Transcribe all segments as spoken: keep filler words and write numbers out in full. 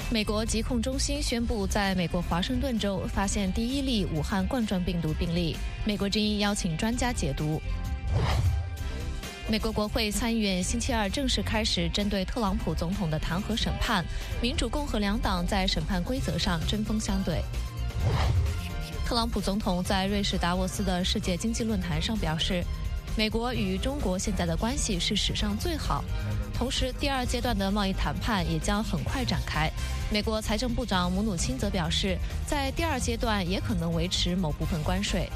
美国疾控中心宣布，在美国华盛顿州发现第一例武汉冠状病毒病例。美国之音邀请专家解读。美国国会参议院星期二正式开始针对特朗普总统的弹劾审判，民主共和两党在审判规则上针锋相对。特朗普总统在瑞士达沃斯的世界经济论坛上表示，美国与中国现在的关系是史上最好。同时，第二阶段的贸易谈判也将很快展开。美国财政部长姆努钦则表示，在第二阶段也可能维持某部分关税。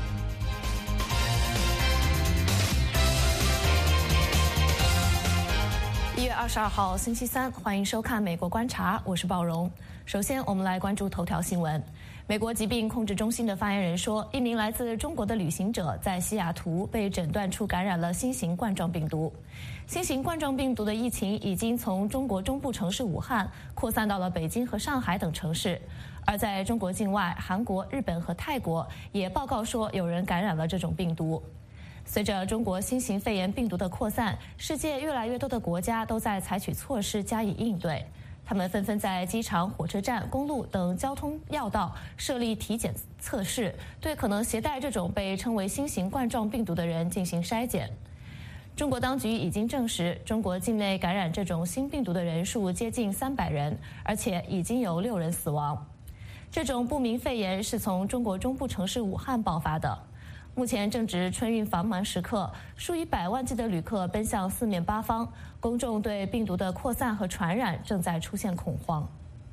一月二十二号，星期三，欢迎收看《美国观察》，我是鲍荣。首先，我们来关注头条新闻。美国疾病控制中心的发言人说，一名来自中国的旅行者在西雅图被诊断出感染了新型冠状病毒。新型冠状病毒的疫情已经从中国中部城市武汉扩散到了北京和上海等城市，而在中国境外，韩国、日本和泰国也报告说有人感染了这种病毒。随着中国新型肺炎病毒的扩散，世界越来越多的国家都在采取措施加以应对。他们纷纷在机场、火车站、公路等交通要道设立体检测试，对可能携带这种被称为新型冠状病毒的人进行筛检。中国当局已经证实，中国境内感染这种新病毒的人数接近三百人，而且已经有六人死亡。这种不明肺炎是从中国中部城市武汉爆发的。目前正值春运繁忙时刻，数以百万计的旅客奔向四面八方，公众对病毒的扩散和传染正在出现恐慌。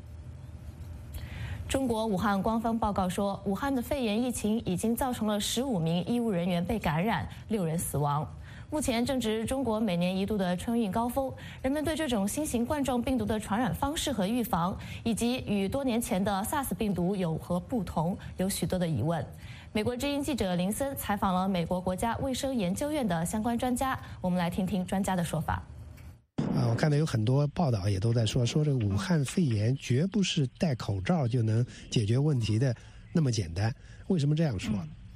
中国武汉官方报告说，武汉的肺炎疫情已经造成了十五名医务人员被感染，六人死亡。目前正值中国每年一度的春运高峰，人们对这种新型冠状病毒的传染方式和预防，以及与多年前的 SARS 病毒有何不同，有许多的疑问。美国之音记者林森采访了美国国家卫生研究院的相关专家，我们来听听专家的说法。 啊，我看到有很多报道也都在说，说这个武汉肺炎绝不是戴口罩就能解决问题的那么简单。为什么这样说？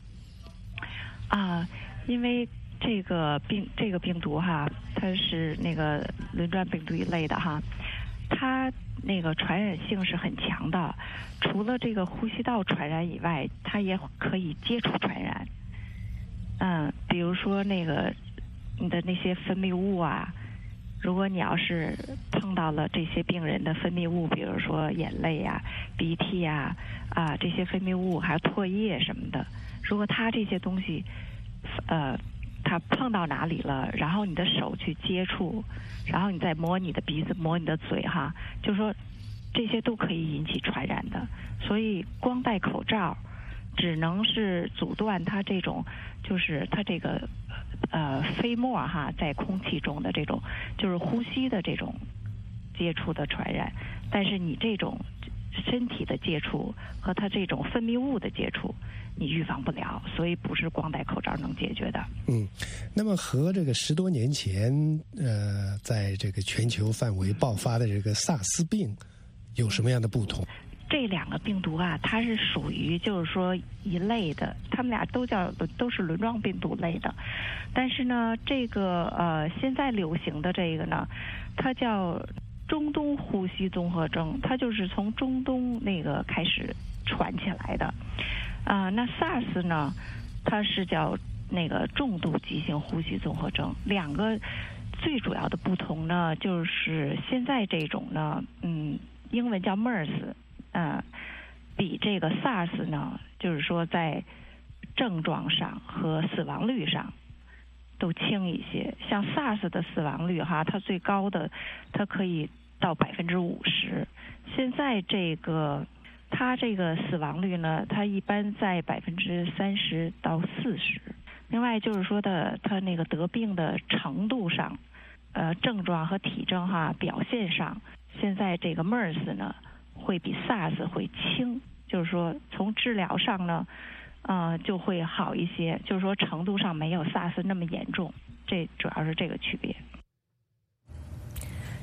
啊，因为这个病这个病毒哈，它是那个轮状病毒一类的哈，它那个传染性是很强的，除了这个呼吸道传染以外，它也可以接触传染。嗯，比如说那个你的那些分泌物啊，如果你要是碰到了这些病人的分泌物，比如说眼泪呀、鼻涕呀、啊这些分泌物，还有唾液什么的，如果它这些东西，呃。它碰到哪里了，然后你的手去接触，然后你再摸你的鼻子、摸你的嘴哈，就是说这些都可以引起传染的。所以光戴口罩只能是阻断它这种，就是它这个呃飞沫哈在空气中的这种，就是呼吸的这种接触的传染，但是你这种身体的接触和它这种分泌物的接触，你预防不了，所以不是光戴口罩能解决的。 嗯，那么和这个十多年前呃，在这个全球范围爆发的这个萨斯病有什么样的不同？ 这两个病毒啊，它是属于就是说一类的，它们俩都叫都是轮状病毒类的，但是呢，这个呃现在流行的这个呢，它叫中东呼吸综合征，它就是从中东那个开始传起来的。啊、呃，那 SARS 呢，它是叫那个重度急性呼吸综合征。两个最主要的不同呢，就是现在这种呢，嗯，英文叫 MERS， 嗯、呃，比这个 SARS 呢，就是说在症状上和死亡率上都轻一些。像 SARS 的死亡率哈，它最高的它可以到百分之五十，现在这个。它这个死亡率呢，它一般在百分之三十到四十。另外就是说的，它那个得病的程度上，呃，症状和体征哈表现上，现在这个 MERS 呢会比 SARS 会轻，就是说从治疗上呢，呃，就会好一些，就是说程度上没有 SARS 那么严重，这主要是这个区别。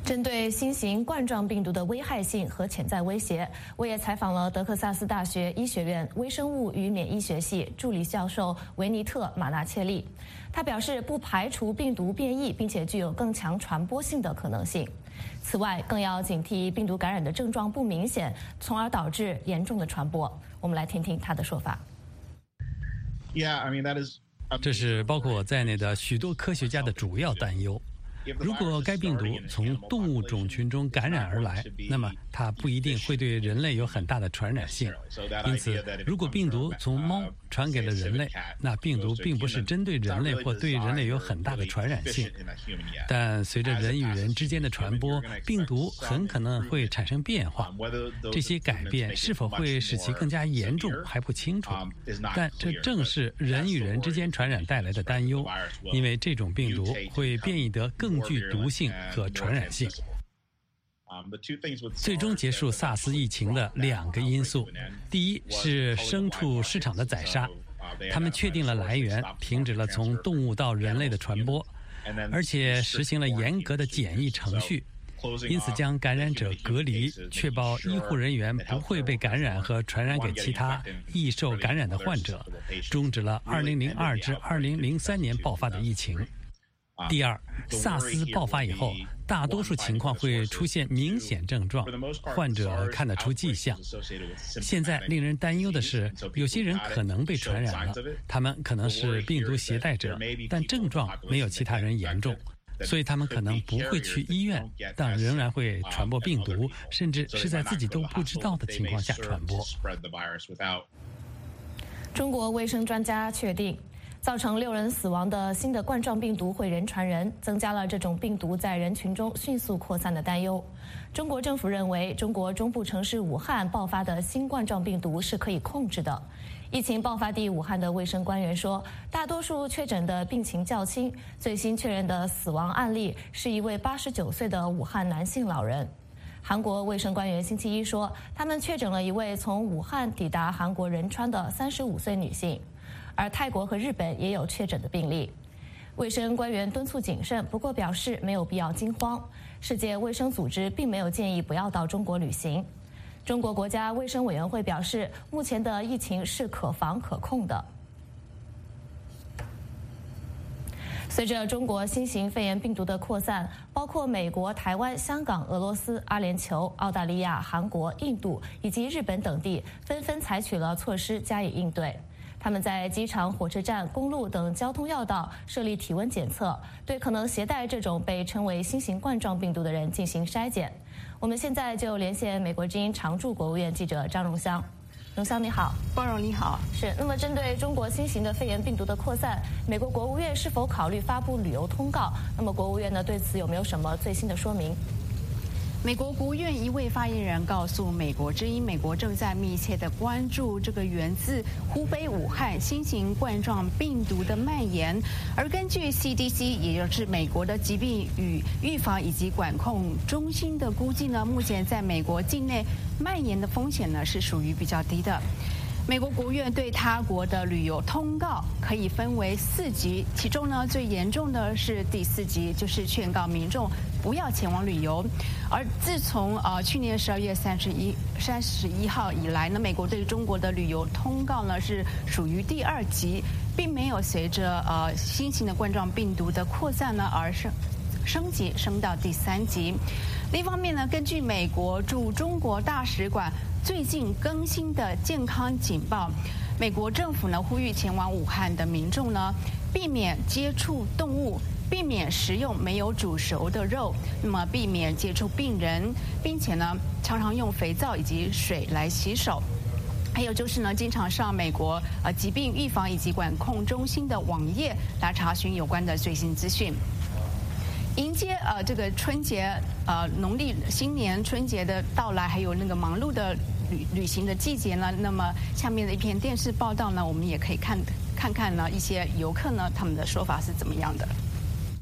针对新型冠状病毒的危害性和潜在威胁，我也采访了德克萨斯大学医学院微生物与免疫学系助理教授维尼特·马纳切利。他表示，不排除病毒变异并且具有更强传播性的可能性。此外，更要警惕病毒感染的症状不明显，从而导致严重的传播。我们来听听他的说法。 这是包括我在内的许多科学家的主要担忧。如果该病毒从动物种群中感染而来，那么它不一定会对人类有很大的传染性。因此，如果病毒从猫传给了人类，那病毒并不是针对人类或对人类有很大的传染性。但随着人与人之间的传播，病毒很可能会产生变化。这些改变是否会使其更加严重还不清楚。但这正是人与人之间传染带来的担忧，因为这种病毒会变异得更更具毒性和传染性。最终结束萨斯疫情的两个因素，第一是牲畜市场的宰杀，他们确定了来源，停止了从动物到人类的传播，而且实行了严格的检疫程序，因此将感染者隔离，确保医护人员不会被感染和传染给其他易受感染的患者，终止了二零零二至二零零三年爆发的疫情。第二，萨斯爆发以后，大多数情况会出现明显症状，患者看得出迹象。现在令人担忧的是，有些人可能被传染了，他们可能是病毒携带者，但症状没有其他人严重，所以他们可能不会去医院，但仍然会传播病毒，甚至是在自己都不知道的情况下传播。 中国卫生专家确定，造成六人死亡的新的冠状病毒会人传人，增加了这种病毒在人群中迅速扩散的担忧。中国政府认为，中国中部城市武汉爆发的新冠状病毒是可以控制的。疫情爆发地武汉的卫生官员说，大多数确诊的病情较轻，最新确认的死亡案例是一位八十九岁的武汉男性老人。韩国卫生官员星期一说，他们确诊了一位从武汉抵达韩国仁川的三十五岁女性。而泰国和日本也有确诊的病例。卫生官员敦促谨慎，不过表示没有必要惊慌。世界卫生组织并没有建议不要到中国旅行。中国国家卫生委员会表示，目前的疫情是可防可控的。随着中国新型肺炎病毒的扩散，包括美国、台湾、香港、俄罗斯、阿联酋、澳大利亚、韩国、印度以及日本等地纷纷采取了措施加以应对。他们在机场、火车站、公路等交通要道设立体温检测，对可能携带这种被称为新型冠状病毒的人进行筛检。我们现在就连线美国之音常驻国务院记者张荣香。荣香你好。 包荣你好。 是。那么针对中国新型的肺炎病毒的扩散，美国国务院是否考虑发布旅游通告？那么国务院呢对此有没有什么最新的说明？ 美国国务院一位发言人告诉美国之音，美国正在密切的关注这个源自湖北武汉新型冠状病毒的蔓延。而根据 C D C， 也就是美国的疾病与预防以及管控中心的估计呢，目前在美国境内蔓延的风险呢是属于比较低的。美国国务院对他国的旅游通告可以分为四级，其中呢最严重的是第四级，就是劝告民众不要前往旅游。而自从呃去年十二月三十一三十一号以来呢，美国对中国的旅游通告呢是属于第二级，并没有随着呃新型的冠状病毒的扩散呢而升升级升到第三级。另一方面呢，根据美国驻中国大使馆最近更新的健康警报，美国政府呢呼吁前往武汉的民众呢避免接触动物，避免食用没有煮熟的肉，那么避免接触病人，并且呢常常用肥皂以及水来洗手。还有就是呢，经常上美国呃疾病预防以及管控中心的网页来查询有关的最新资讯。迎接呃这个春节呃农历新年春节的到来，还有那个忙碌的旅旅行的季节呢，那么下面的一篇电视报道呢，我们也可以看看看呢一些游客呢他们的说法是怎么样的。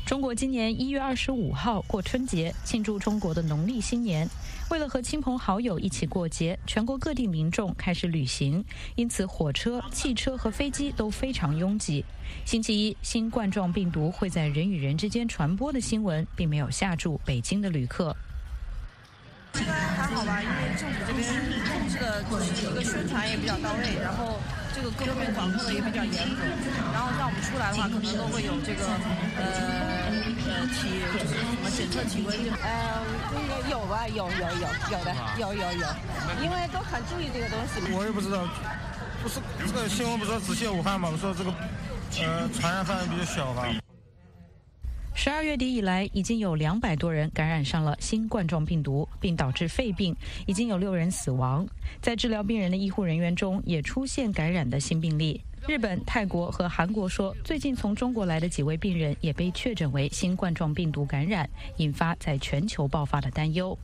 中国今年一月二十五号过春节，庆祝中国的农历新年。为了和亲朋好友一起过节，全国各地民众开始旅行，因此火车、汽车和飞机都非常拥挤。星期一，新冠状病毒会在人与人之间传播的新闻，并没有吓住北京的旅客。 应该还好吧，因为政府这边控制的就是一个宣传也比较到位，然后这个各方面管控的也比较严格，然后让我们出来的话，可能都会有这个呃呃体就是什么检测体温这呃那个有吧，有有有有的有有有，因为都很注意这个东西。 我也不知道，不是这个新闻不是说只限武汉嘛？我说这个呃传染范围比较小哈。 十二月底以来，已经有两百多人感染上了新冠状病毒，并导致肺病，已经有六人死亡。在治疗病人的医护人员中，也出现感染的新病例。日本、泰国和韩国说，最近从中国来的几位病人也被确诊为新冠状病毒感染，引发在全球爆发的担忧。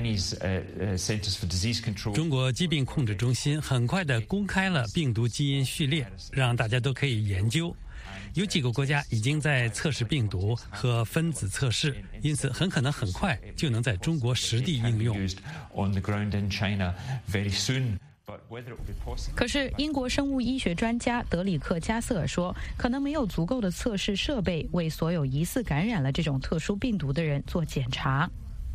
中国疾病控制中心很快地公开了病毒基因序列，让大家都可以研究。有几个国家已经在测试病毒和分子测试，因此很可能很快就能在中国实地应用。 可是，英国生物医学专家德里克·加瑟尔说，可能没有足够的测试设备为所有疑似感染了这种特殊病毒的人做检查。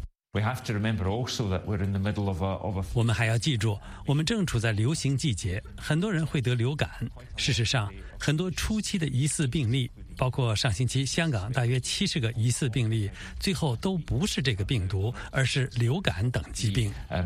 我们还要记住，我们正处在流行季节，很多人会得流感。事实上，很多初期的疑似病例，包括上星期香港大约七十个疑似病例，最后都不是这个病毒，而是流感等疾病。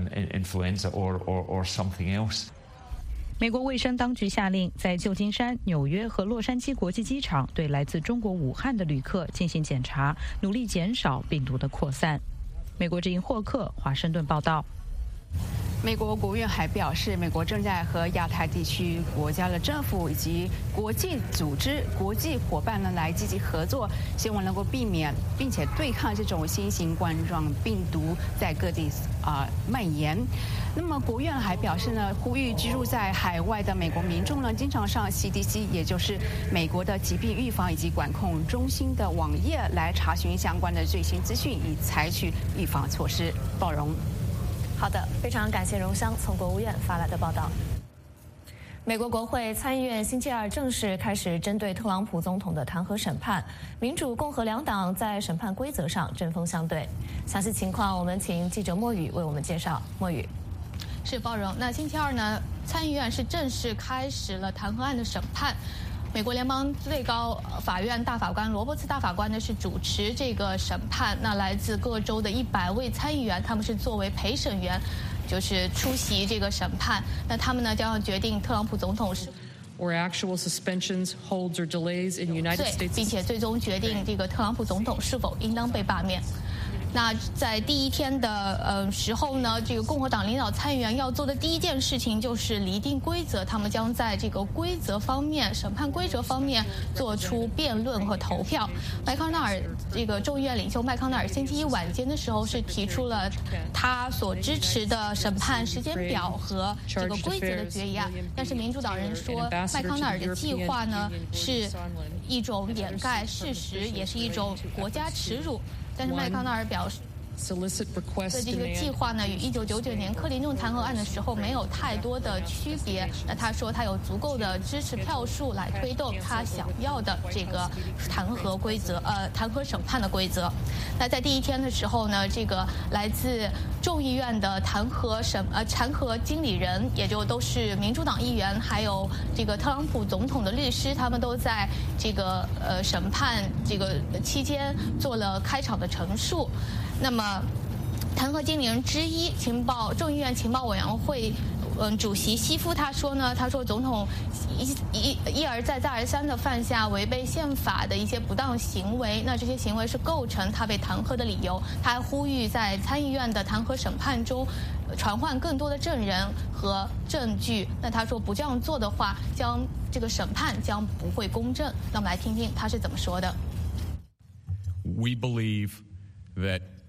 美国卫生当局下令，在旧金山、纽约和洛杉矶国际机场对来自中国武汉的旅客进行检查，努力减少病毒的扩散。美国之音霍克华盛顿报道。 美国国务院还表示，美国正在和亚太地区国家的政府以及国际组织、国际伙伴呢来积极合作，希望能够避免并且对抗这种新型冠状病毒在各地啊、呃、蔓延。那么，国务院还表示呢，呼吁居住在海外的美国民众呢，经常上 C D C， 也就是美国的疾病预防以及管控中心的网页来查询相关的最新资讯，以采取预防措施。鲍荣。 好的，非常感谢荣香从国务院发来的报道。美国国会参议院星期二正式开始针对特朗普总统的弹劾审判，民主、共和两党在审判规则上针锋相对。详细情况，我们请记者莫宇为我们介绍。莫宇， 是包荣。那星期二呢，参议院是正式开始了弹劾案的审判。美国联邦最高法院大法官罗伯茨大法官呢是主持这个审判，那来自各州的一百位参议员，他们是作为陪审员，就是出席这个审判。那他们呢将要决定特朗普总统是。 or actual suspensions, holds, or delays in United States. 并且最终决定这个特朗普总统是否应当被罢免。那在第一天的呃时候呢，这个共和党领导参议员要做的第一件事情就是厘定规则，他们将在这个规则方面、审判规则方面做出辩论和投票。麦康奈尔这个众议院领袖麦康奈尔星期一晚间的时候是提出了他所支持的审判时间表和这个规则的决议案，但是民主党人说麦康奈尔的计划呢是一种掩盖事实，也是一种国家耻辱。但是麦康奈尔表示，对这个计划呢，与一九九九年克林顿弹劾案的时候没有太多的区别。那他说他有足够的支持票数来推动他想要的这个弹劾规则，呃，弹劾审判的规则。那在第一天的时候呢，这个来自众议院的弹劾审呃弹劾经理人，也就都是民主党议员，还有这个特朗普总统的律师，他们都在这个呃审判这个期间做了开场的陈述。那么，弹劾经理人之一，情报众议院情报委员会，嗯，主席希夫他说呢，他说总统一一一而再再而三的犯下违背宪法的一些不当行为，那这些行为是构成他被弹劾的理由。他还呼吁在参议院的弹劾审判中传唤更多的证人和证据。那他说不这样做的话，将这个审判将不会公正。那我们来听听他是怎么说的。 We believe that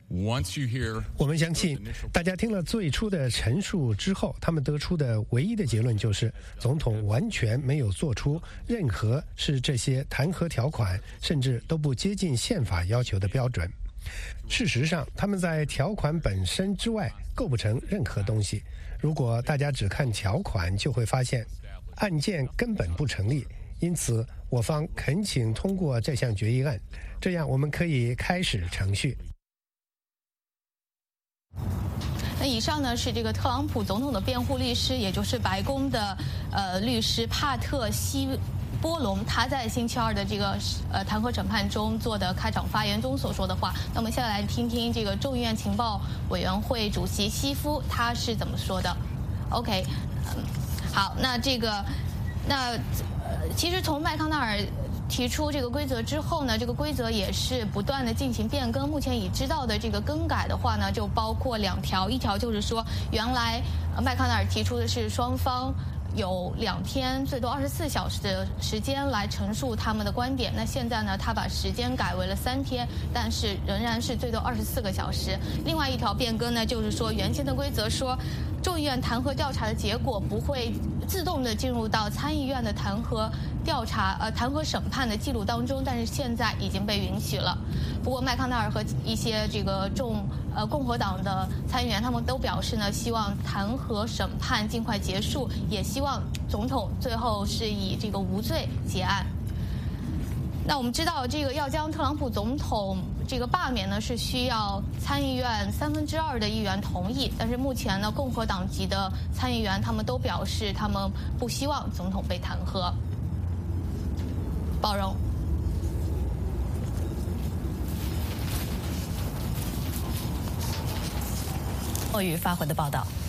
我们相信，大家听了最初的陈述之后，他们得出的唯一的结论就是，总统完全没有做出任何是这些弹劾条款，甚至都不接近宪法要求的标准。事实上，他们在条款本身之外构不成任何东西。如果大家只看条款，就会发现案件根本不成立。因此，我方恳请通过这项决议案，这样我们可以开始程序。 那以上呢是这个特朗普总统的辩护律师，也就是白宫的呃律师帕特西波隆，他在星期二的这个呃弹劾审判中做的开场发言中所说的话。那我们现在来听听这个众议院情报委员会主席希夫他是怎么说的。OK， 嗯，好，那这个那呃其实从麦康奈尔提出这个规则之后呢，这个规则也是不断的进行变更。目前已知道的这个更改的话呢，就包括两条，一条就是说，原来麦康奈尔提出的是双方有两天，最多二十四小时的时间来陈述他们的观点。那现在呢，他把时间改为了三天，但是仍然是最多二十四个小时。另外一条变更呢，就是说原先的规则说，众议院弹劾调查的结果不会自动的进入到参议院的弹劾调查呃弹劾审判的记录当中，但是现在已经被允许了。不过麦康奈尔和一些这个众呃共和党的参议员他们都表示呢，希望弹劾审判尽快结束，也希望总统最后是以这个无罪结案。那我们知道，这个要将特朗普总统这个罢免呢，是需要参议院三分之二的议员同意。但是目前呢，共和党籍的参议员他们都表示，他们不希望总统被弹劾。包容。 莫宇发回的报道。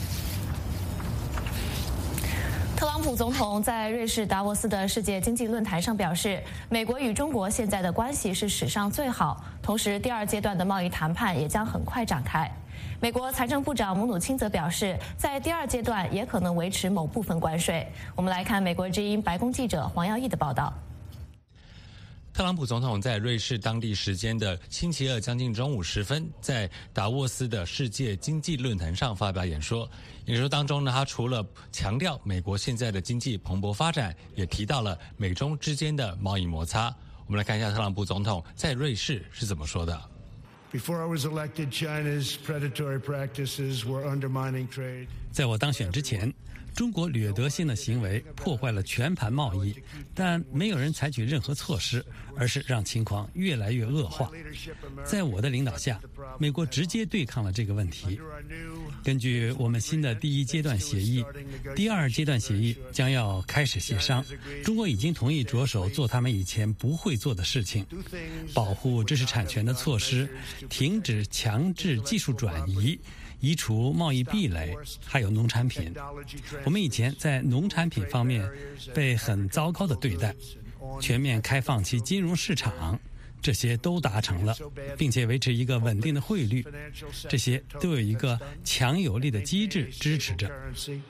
特朗普总统在瑞士达沃斯的世界经济论坛上表示，美国与中国现在的关系是史上最好，同时第二阶段的贸易谈判也将很快展开。美国财政部长姆努钦则表示，在第二阶段也可能维持某部分关税。我们来看美国之音白宫记者黄耀义的报道。 特朗普总统在瑞士当地时间的星期二将近中午时分，在达沃斯的世界经济论坛上发表演说。演说当中呢，他除了强调美国现在的经济蓬勃发展，也提到了美中之间的贸易摩擦。我们来看一下特朗普总统在瑞士是怎么说的。 Before I was elected, China's predatory practices were undermining trade. 在我当选之前，中国掠夺性的行为破坏了全盘贸易，但没有人采取任何措施，而是让情况越来越恶化。在我的领导下，美国直接对抗了这个问题。根据我们新的第一阶段协议，第二阶段协议将要开始协商。中国已经同意着手做他们以前不会做的事情，保护知识产权的措施，停止强制技术转移，移除贸易壁垒，还有农产品。我们以前在农产品方面被很糟糕的对待，全面开放其金融市场，这些都达成了，并且维持一个稳定的汇率，这些都有一个强有力的机制支持着。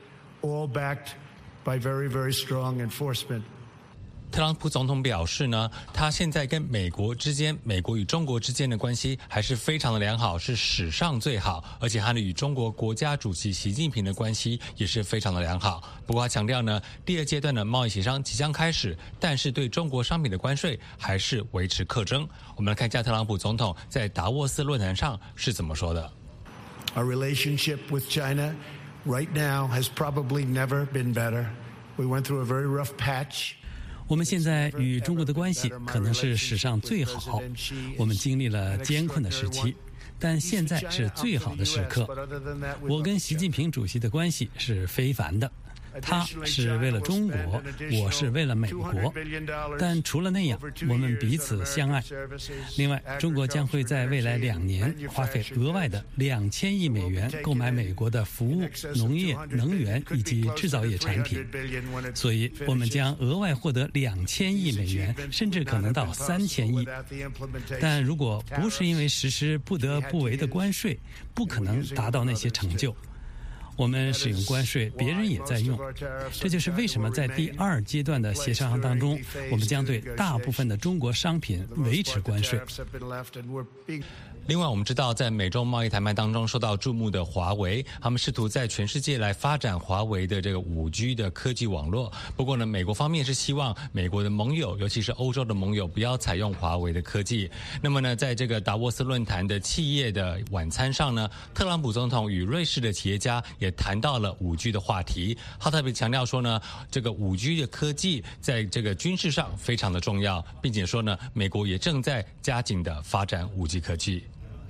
特朗普总统表示呢，他现在跟美国之间，美国与中国之间的关系还是非常的良好，是史上最好，而且他与中国国家主席习近平的关系也是非常的良好。不过他强调呢，第二阶段的贸易协商即将开始，但是对中国商品的关税还是维持课征。我们来看一下特朗普总统在达沃斯论坛上是怎么说的。 Our relationship with China right now has probably never been better. We went through a very rough patch. 我们现在与中国的关系可能是史上最好，我们经历了艰困的时期，但现在是最好的时刻。我跟习近平主席的关系是非凡的，他是为了中国，我是为了美国，但除了那样，我们彼此相爱。另外，中国将会在未来两年花费额外的两千亿美元购买美国的服务、农业、能源以及制造业产品，所以我们将额外获得两千亿美元，甚至可能到三千亿。但如果不是因为实施不得不为的关税，不可能达到那些成就。我们使用关税，别人也在用，这就是为什么在第二阶段的协商当中，我们将对大部分的中国商品维持关税。 另外，我们知道在美中贸易谈判当中受到注目的华为，他们试图在全世界来发展华为的这个 五 G 的科技网络。不过呢，美国方面是希望美国的盟友，尤其是欧洲的盟友，不要采用华为的科技。那么呢，在这个达沃斯论坛的企业的晚餐上呢，特朗普总统与瑞士的企业家也谈到了 五 G 的话题。他特别强调说呢，这个 五 G 的科技在这个军事上非常的重要，并且说呢，美国也正在加紧的发展 五 G 科技。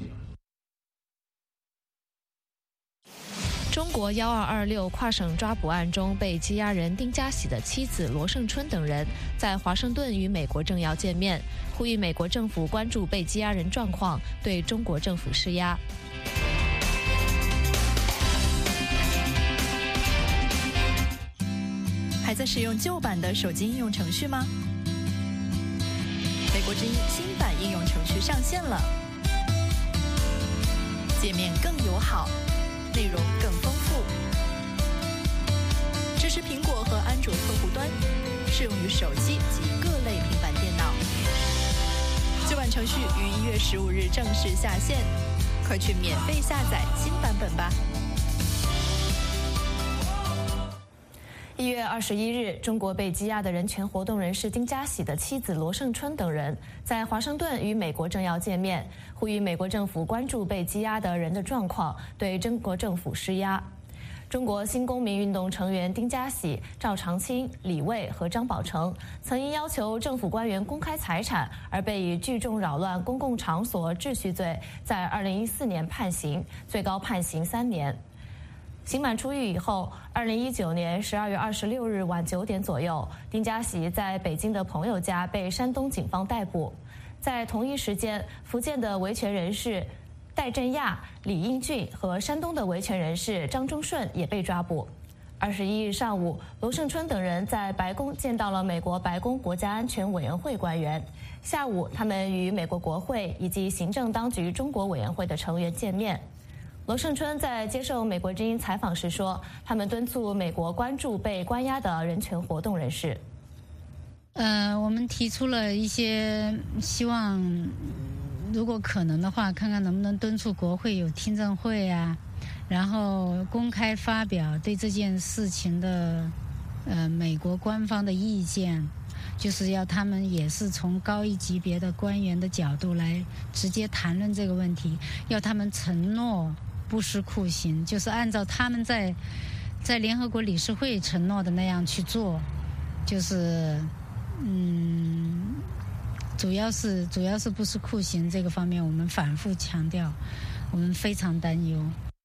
中国幺二二六跨省抓捕案中被羁押人丁家喜的妻子罗胜春等人在华盛顿与美国政要见面，呼吁美国政府关注被羁押人状况，对中国政府施压。 还在使用旧版的手机应用程序吗？美国之音新版应用程序上线了，界面更友好，内容更丰富，支持苹果和安卓客户端，适用于手机及各类平板电脑。旧版程序于一月十五日正式下线，快去免费下载新版本吧。 一月二十一日，中国被羁押的人权活动人士丁家喜的妻子罗胜春等人在华盛顿与美国政要见面，呼吁美国政府关注被羁押的人的状况，对中国政府施压。中国新公民运动成员丁家喜、赵长青、李卫和张宝成曾因要求政府官员公开财产而被以聚众扰乱公共场所秩序罪，在二零一四年判刑，最高判刑三年。刑满出狱以后，二零一九年十二月二十六日晚九点左右，丁家喜在北京的朋友家被山东警方逮捕。在同一时间，福建的维权人士戴振亚、李英俊和山东的维权人士张忠顺也被抓捕。二十一日上午，罗胜春等人在白宫见到了美国白宫国家安全委员会官员。下午，他们与美国国会以及行政当局中国委员会的成员见面。罗胜春在接受美国之音采访时说，他们敦促美国关注被关押的人权活动人士。 呃，我们提出了一些希望，如果可能的话，看看能不能敦促国会有听证会啊，然后公开发表对这件事情的呃美国官方的意见，就是要他们也是从高一级别的官员的角度来直接谈论这个问题，要他们承诺不施酷刑，就是按照他们在在联合国理事会承诺的那样去做，就是嗯，主要是主要是不施酷刑这个方面，我们反复强调，我们非常担忧。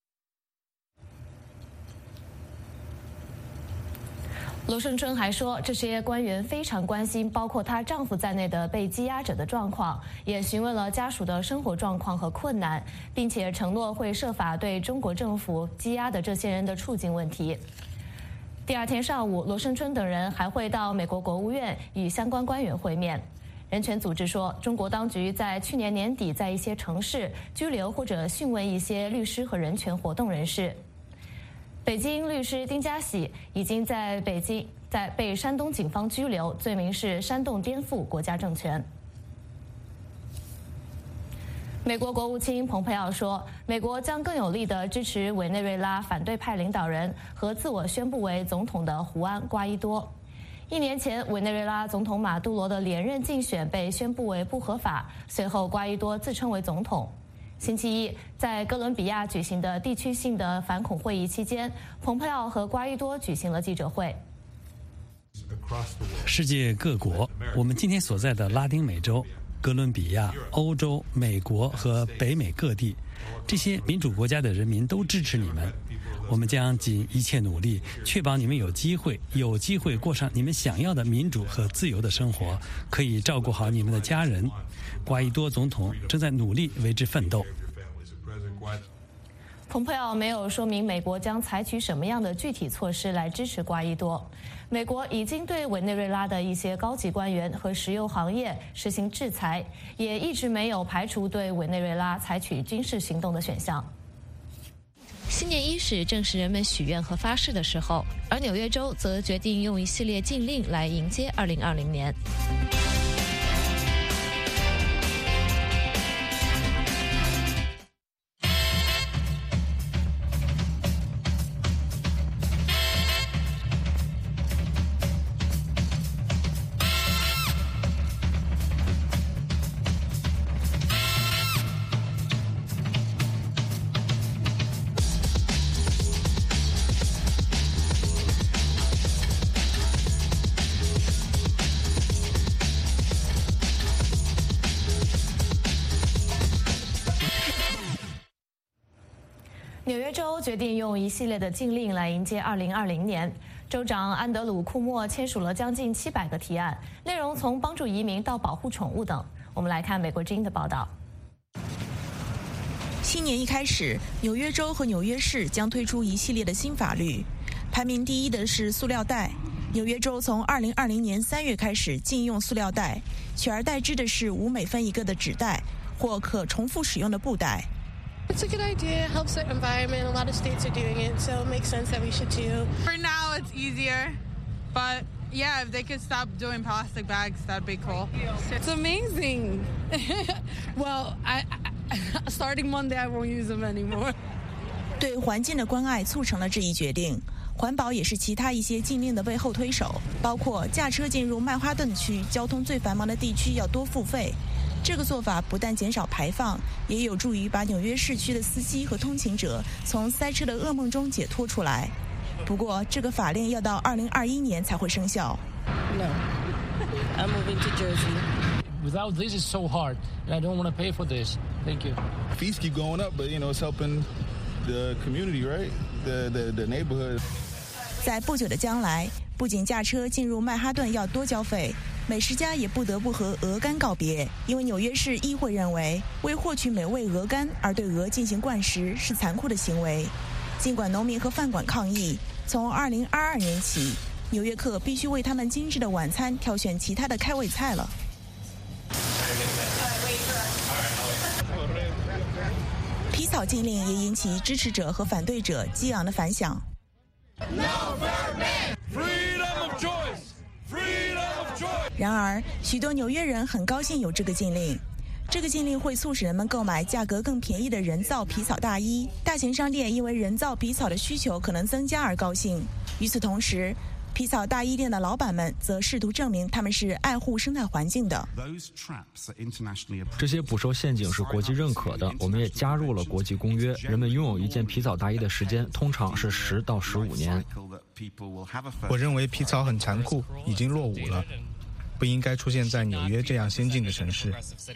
罗胜春还说，这些官员非常关心包括她丈夫在内的被羁押者的状况，也询问了家属的生活状况和困难，并且承诺会设法对中国政府羁押的这些人的处境问题。第二天上午，罗胜春等人还会到美国国务院与相关官员会面。人权组织说，中国当局在去年年底在一些城市拘留或者讯问一些律师和人权活动人士。北京律师丁家喜已经在北京在被山东警方拘留，罪名是煽动颠覆国家政权。美国国务卿蓬佩奥说，美国将更有力地支持委内瑞拉反对派领导人和自我宣布为总统的胡安·瓜伊多。一年前，委内瑞拉总统马杜罗的连任竞选被宣布为不合法，随后瓜伊多自称为总统。星期一，在哥伦比亚举行的地区性的反恐会议期间，蓬佩奥和瓜伊多举行了记者会。 世界各国，我们今天所在的拉丁美洲、哥伦比亚、欧洲、美国和北美各地，这些民主国家的人民都支持你们。我们将尽一切努力，确保你们有机会有机会过上你们想要的民主和自由的生活，可以照顾好你们的家人。瓜伊多总统正在努力为之奋斗。 蓬佩奥没有说明美国将采取什么样的具体措施来支持瓜伊多。美国已经对委内瑞拉的一些高级官员和石油行业实行制裁，也一直没有排除对委内瑞拉采取军事行动的选项。新年伊始正是人们许愿和发誓的时候，而纽约州则决定用一系列禁令来迎接二零二零年。 纽约州决定用一系列的禁令来迎接二零二零年。州长安德鲁·库莫签署了将近七百个提案，内容从帮助移民到保护宠物等。我们来看美国之音的报道。 新年一开始，纽约州和纽约市将推出一系列的新法律。排名第一的是塑料袋。纽约州从二零二零年三月开始禁用塑料袋，取而代之的是五美分一个的纸袋或可重复使用的布袋。 It's a good idea. It helps the environment. A lot of states are doing it, so it makes sense that we should too. For now, it's easier, but yeah, if they could stop doing plastic bags, that'd be cool. It's amazing. Well, I, I, starting Monday, I won't use them anymore. 对环境的关爱促成了这一决定。环保也是其他一些禁令的背后推手，包括驾车进入曼哈顿区交通最繁忙的地区要多付费。这个做法不但减少排放，也有助于把纽约市区的司机和通勤者从塞车的噩梦中解脱出来。不过，这个法令要到二零二一年才会生效。 No, I'm moving to Jersey. Without this, it's so hard, and I don't want to pay for this. Thank you. Fees keep going up, but you know it's helping the community, right? The the the neighborhood. 在不久的将来，不仅驾车进入曼哈顿要多交费，美食家也不得不和鹅肝告别，因为纽约市议会认为，为获取美味鹅肝而对鹅进行灌食是残酷的行为。尽管农民和饭馆抗议，从二零二二年起，纽约客必须为他们精致的晚餐挑选其他的开胃菜了。皮草禁令也引起支持者和反对者激昂的反响。然而，许多纽约人很高兴有这个禁令。这个禁令会促使人们购买价格更便宜的人造皮草大衣，大型商店因为人造皮草的需求可能增加而高兴。与此同时，皮草大衣店的老板们则试图证明他们是爱护生态环境的。 这些捕兽陷阱是国际认可的，我们也加入了国际公约。人们拥有一件皮草大衣的时间通常是十到十五年。 我认为皮草很残酷，已经落伍了，不应该出现在纽约这样先进的城市。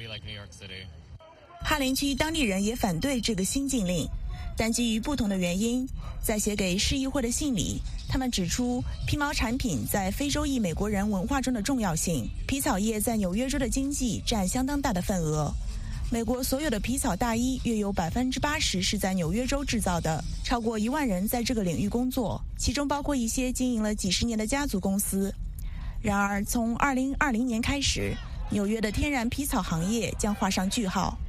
哈林区当地人也反对这个新禁令，但基于不同的原因，在写给市议会的信里，他们指出皮毛产品在非洲裔美国人文化中的重要性。皮草业在纽约州的经济占相当大的份额。美国所有的皮草大衣约有百分之八十是在纽约州制造的，超过一万人在这个领域工作，其中包括一些经营了几十年的家族公司。然而，从二零二零年开始，纽约的天然皮草行业将画上句号。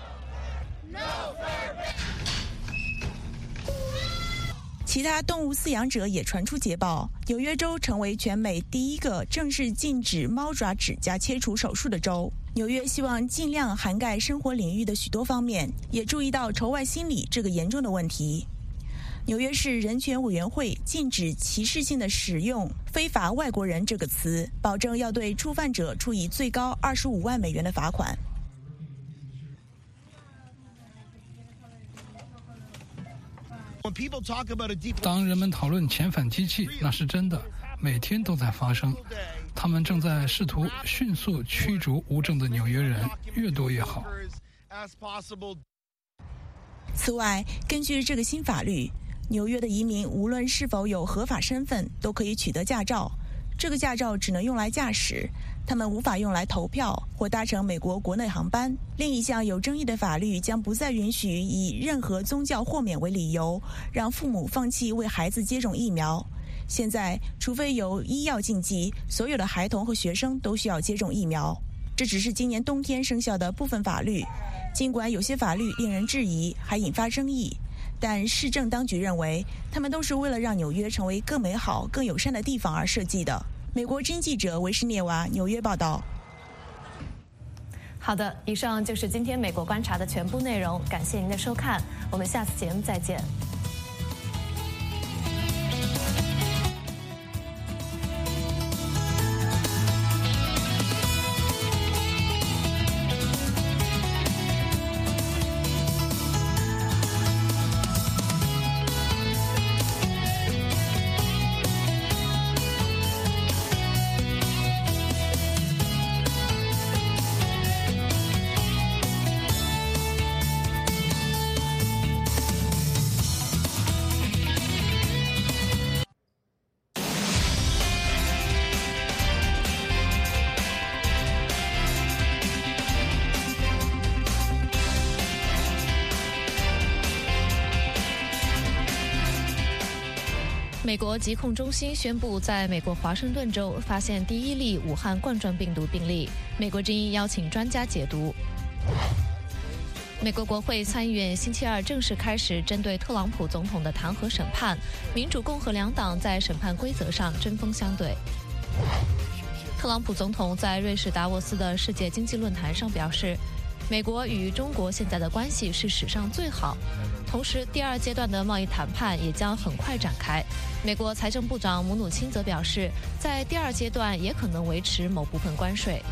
其他动物饲养者也传出捷报，纽约州成为全美第一个正式禁止猫爪指甲切除手术的州。纽约希望尽量涵盖生活领域的许多方面，也注意到仇外心理这个严重的问题。纽约市人权委员会禁止歧视性的使用非法外国人这个词，保证要对触犯者处以最高二十五万美元的罚款。 当人们讨论遣返机器，那是真的，每天都在发生。他们正在试图迅速驱逐无证的纽约人，越多越好。 此外，根据这个新法律，纽约的移民无论是否有合法身份，都可以取得驾照。这个驾照只能用来驾驶，他们无法用来投票或搭乘美国国内航班。另一项有争议的法律将不再允许以任何宗教豁免为理由，让父母放弃为孩子接种疫苗。现在，除非有医药禁忌，所有的孩童和学生都需要接种疫苗。这只是今年冬天生效的部分法律，尽管有些法律令人质疑，还引发争议。但市政当局认为，他们都是为了让纽约成为更美好、更友善的地方而设计的。美国之音记者维什涅娃纽约报道。 好的，以上就是今天美国观察的全部内容，感谢您的收看，我们下次节目再见。 美国疾控中心宣布，在美国华盛顿州发现第一例武汉冠状病毒病例。美国之音邀请专家解读。美国国会参议院星期二正式开始针对特朗普总统的弹劾审判，民主共和两党在审判规则上针锋相对。特朗普总统在瑞士达沃斯的世界经济论坛上表示，美国与中国现在的关系是史上最好。同时，第二阶段的贸易谈判也将很快展开。美国财政部长姆努钦则表示，在第二阶段也可能维持某部分关税。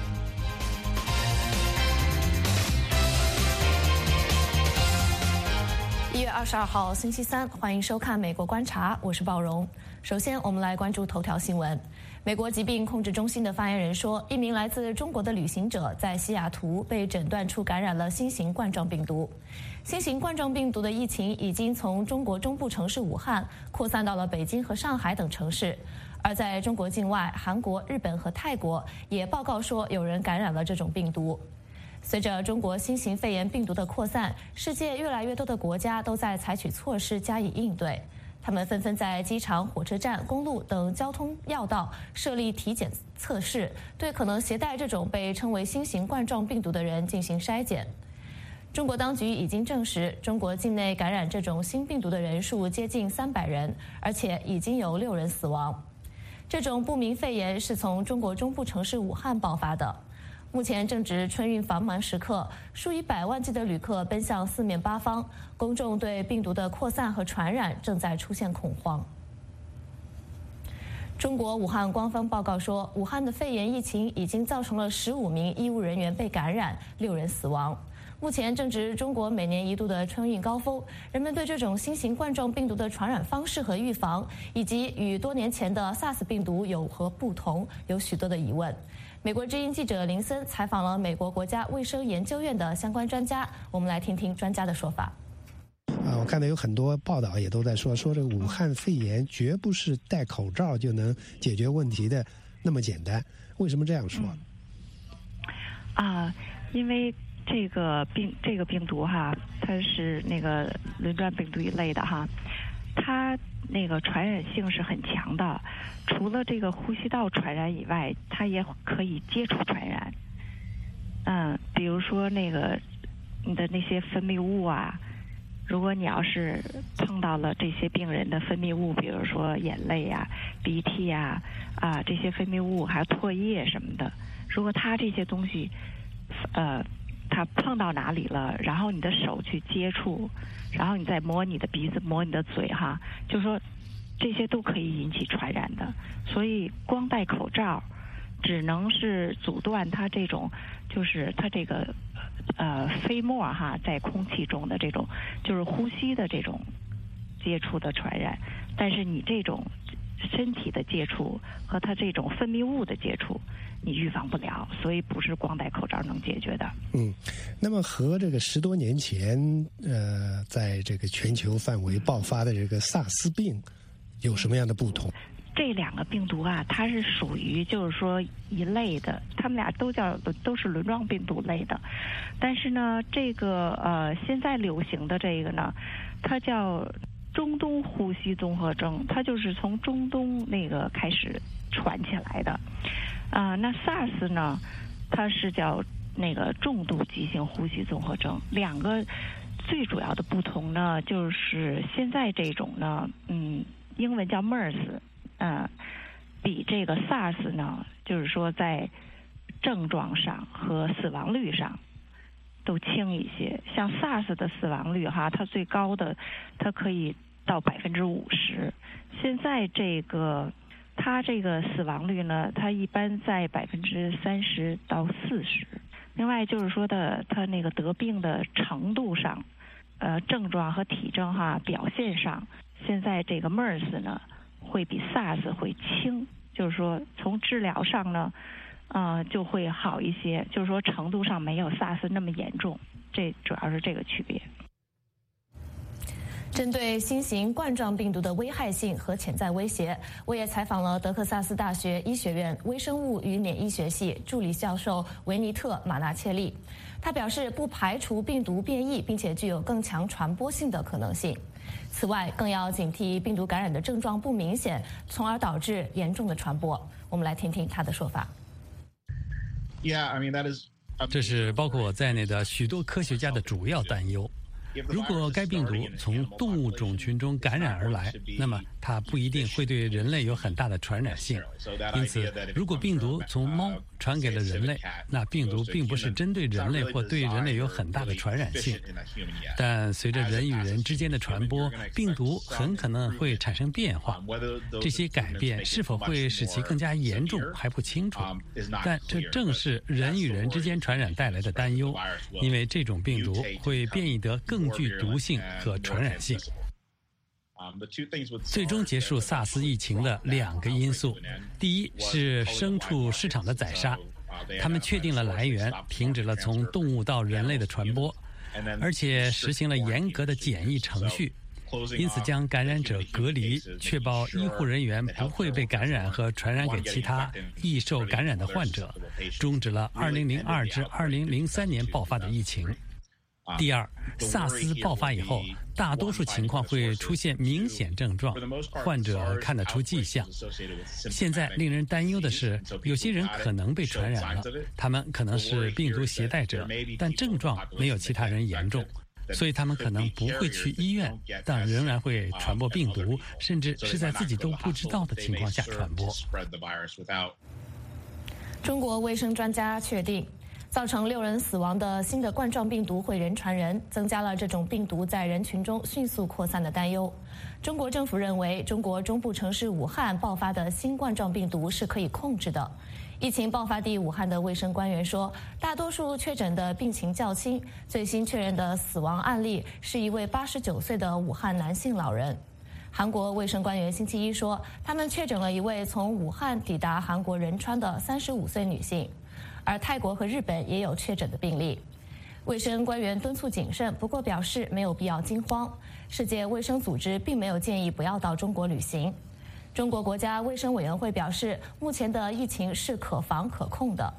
一月二十二号，星期三，欢迎收看《美国观察》，我是鲍荣。首先，我们来关注头条新闻。美国疾病控制中心的发言人说，一名来自中国的旅行者在西雅图被诊断出感染了新型冠状病毒。新型冠状病毒的疫情已经从中国中部城市武汉扩散到了北京和上海等城市，而在中国境外，韩国、日本和泰国也报告说有人感染了这种病毒。随着中国新型肺炎病毒的扩散，世界越来越多的国家都在采取措施加以应对。他们纷纷在机场、火车站、公路等交通要道设立体检测试，对可能携带这种被称为新型冠状病毒的人进行筛检。中国当局已经证实，中国境内感染这种新病毒的人数接近三百人，而且已经有六人死亡。这种不明肺炎是从中国中部城市武汉爆发的。目前正值春运繁忙时刻，数以百万计的旅客奔向四面八方，公众对病毒的扩散和传染正在出现恐慌。中国武汉官方报告说，武汉的肺炎疫情已经造成了十五名医务人员被感染，六人死亡。目前正值中国每年一度的春运高峰，人们对这种新型冠状病毒的传染方式和预防，以及与多年前的 SARS 病毒有何不同，有许多的疑问。美国之音记者林森采访了美国国家卫生研究院的相关专家，我们来听听专家的说法。 啊，我看到有很多报道也都在说，说这个武汉肺炎绝不是戴口罩就能解决问题的那么简单。为什么这样说？ 啊，因为这个病这个病毒哈，它是那个轮状病毒一类的哈，它那个传染性是很强的，除了这个呼吸道传染以外，它也可以接触传染。嗯，比如说那个你的那些分泌物啊，如果你要是碰到了这些病人的分泌物，比如说眼泪啊、鼻涕啊啊这些分泌物，还有唾液什么的，如果它这些东西，呃。它碰到哪里了，然后你的手去接触，然后你再摸你的鼻子、摸你的嘴哈，就是说这些都可以引起传染的。所以光戴口罩只能是阻断它这种，就是它这个呃飞沫哈在空气中的这种，就是呼吸的这种接触的传染，但是你这种身体的接触和它这种分泌物的接触，你预防不了，所以不是光戴口罩能解决的。 嗯，那么和这个十多年前呃，在这个全球范围爆发的这个萨斯病有什么样的不同？ 这两个病毒啊，它是属于就是说一类的，它们俩都叫都是轮状病毒类的，但是呢，这个呃现在流行的这个呢，它叫中东呼吸综合征，它就是从中东那个开始传起来的。啊、呃，那 SARS 呢，它是叫那个重度急性呼吸综合征。两个最主要的不同呢，就是现在这种呢，嗯，英文叫 MERS， 呃，比这个 SARS 呢，就是说在症状上和死亡率上都轻一些。像 SARS 的死亡率哈，它最高的它可以到百分之五十。现在这个它这个死亡率呢，它一般在百分之三十到四十。另外就是说的，它那个得病的程度上，呃，症状和体征哈表现上，现在这个 MERS 呢会比 SARS 会轻，就是说从治疗上呢，呃，就会好一些，就是说程度上没有 SARS 那么严重，这主要是这个区别。 针对新型冠状病毒的危害性和潜在威胁，我也采访了德克萨斯大学医学院微生物与免疫学系助理教授维尼特·马纳切利。他表示，不排除病毒变异并且具有更强传播性的可能性。 此外，更要警惕病毒感染的症状不明显，从而导致严重的传播。我们来听听他的说法。 Yeah, I mean that is. 这是包括我在内的许多科学家的主要担忧。如果该病毒从动物种群中感染而来，那么它不一定会对人类有很大的传染性。因此，如果病毒从猫传给了人类，那病毒并不是针对人类或对人类有很大的传染性。但随着人与人之间的传播，病毒很可能会产生变化。这些改变是否会使其更加严重还不清楚。但这正是人与人之间传染带来的担忧，因为这种病毒会变异得更更具毒性和传染性。最终结束萨斯疫情的两个因素，第一是牲畜市场的宰杀，他们确定了来源，停止了从动物到人类的传播，而且实行了严格的检疫程序，因此将感染者隔离，确保医护人员不会被感染和传染给其他易受感染的患者，终止了二零零二至二零零三年爆发的疫情。第二，萨斯爆发以后，大多数情况会出现明显症状，患者看得出迹象。现在令人担忧的是，有些人可能被传染了，他们可能是病毒携带者，但症状没有其他人严重，所以他们可能不会去医院，但仍然会传播病毒，甚至是在自己都不知道的情况下传播。 中国卫生专家确定，造成六人死亡的新的冠状病毒会人传人，增加了这种病毒在人群中迅速扩散的担忧。中国政府认为，中国中部城市武汉爆发的新冠状病毒是可以控制的。疫情爆发地武汉的卫生官员说，大多数确诊的病情较轻，最新确认的死亡案例是一位八十九岁的武汉男性老人。韩国卫生官员星期一说，他们确诊了一位从武汉抵达韩国仁川的三十五岁女性。而泰国和日本也有确诊的病例，卫生官员敦促谨慎，不过表示没有必要惊慌。世界卫生组织并没有建议不要到中国旅行。中国国家卫生委员会表示，目前的疫情是可防可控的。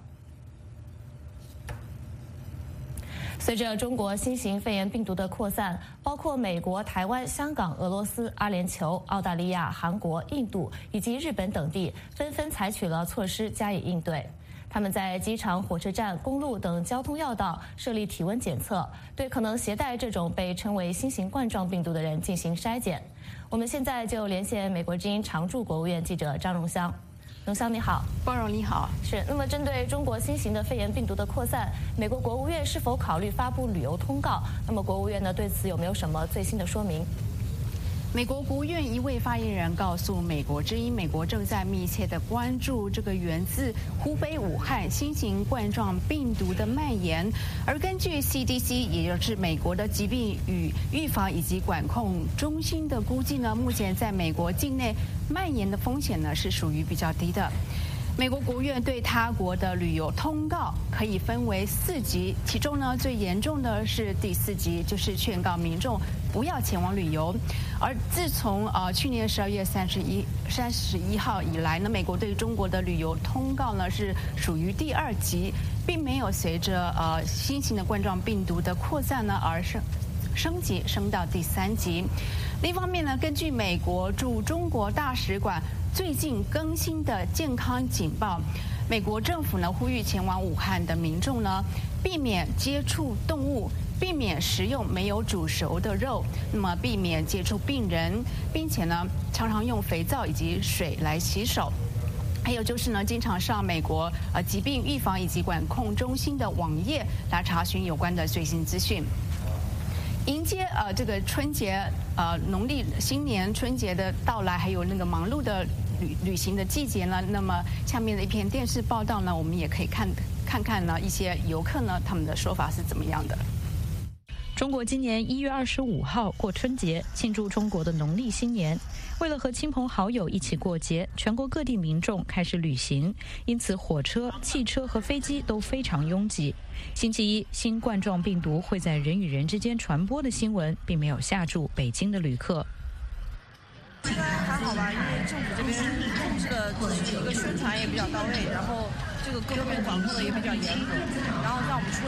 随着中国新型肺炎病毒的扩散，包括美国、台湾、香港、俄罗斯、阿联酋、澳大利亚、韩国、印度以及日本等地纷纷采取了措施加以应对。他们在机场、火车站、公路等交通要道设立体温检测，对可能携带这种被称为新型冠状病毒的人进行筛检。我们现在就连线美国之音常驻国务院记者张荣香。荣香你好。 包荣你好。 是。那么针对中国新型的肺炎病毒的扩散，美国国务院是否考虑发布旅游通告？那么国务院呢对此有没有什么最新的说明？ 美国国务院一位发言人告诉美国之音，美国正在密切的关注这个源自湖北武汉新型冠状病毒的蔓延。而根据 C D C， 也就是美国的疾病与预防以及管控中心的估计呢，目前在美国境内蔓延的风险呢是属于比较低的。美国国务院对他国的旅游通告可以分为四级，其中呢最严重的是第四级，就是劝告民众不要前往旅游。而自从呃去年十二月三十一三十一号以来呢，美国对中国的旅游通告呢是属于第二级，并没有随着呃新型的冠状病毒的扩散呢而升升级升到第三级。另一方面呢，根据美国驻中国大使馆最近更新的健康警报，美国政府呢呼吁前往武汉的民众呢避免接触动物，避免食用没有煮熟的肉，那么避免接触病人，并且呢常常用肥皂以及水来洗手。还有就是呢，经常上美国呃疾病预防以及管控中心的网页来查询有关的最新资讯。迎接呃这个春节呃农历新年春节的到来，还有那个忙碌的旅旅行的季节呢，那么下面的一篇电视报道呢，我们也可以看看看呢一些游客呢他们的说法是怎么样的。 中国今年一月二十五号过春节，庆祝中国的农历新年。为了和亲朋好友一起过节，全国各地民众开始旅行，因此火车、汽车和飞机都非常拥挤。星期一，新冠状病毒会在人与人之间传播的新闻，并没有吓住北京的旅客。 应该还好吧，因为政府这边控制的一个宣传也比较到位，然后这个各方面管控的也比较严格。然后像我们出来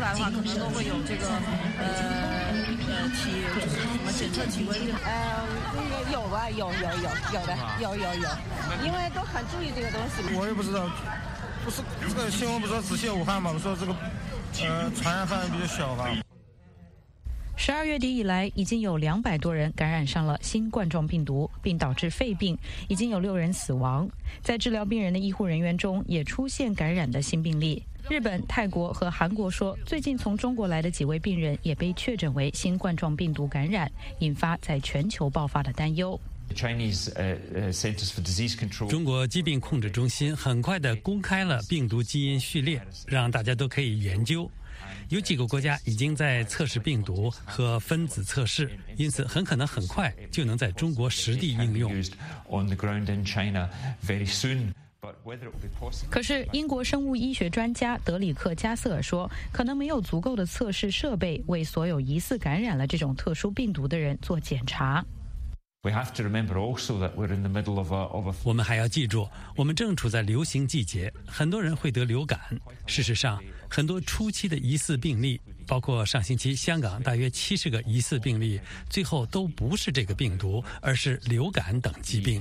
来的话，可能都会有这个呃呃体就是什么检测体温这个。 呃，这个有吧，有有有有的，有有有，因为都很注意这个东西。 我也不知道，不是这个新闻不是说只限武汉嘛？我说这个呃传染范围比较小吧。 十二月底以来，已经有两百多人感染上了新冠状病毒，并导致肺病，已经有六人死亡。在治疗病人的医护人员中，也出现感染的新病例。日本、泰国和韩国说，最近从中国来的几位病人也被确诊为新冠状病毒感染，引发在全球爆发的担忧。 中国疾病控制中心很快地公开了病毒基因序列，让大家都可以研究。有几个国家已经在测试病毒和分子测试，因此很可能很快就能在中国实地应用。 可是，英国生物医学专家德里克·加瑟尔说，可能没有足够的测试设备为所有疑似感染了这种特殊病毒的人做检查。 我们还要记住，我们正处在流行季节，很多人会得流感。事实上，很多初期的疑似病例，包括上星期香港大约七十个疑似病例，最后都不是这个病毒，而是流感等疾病。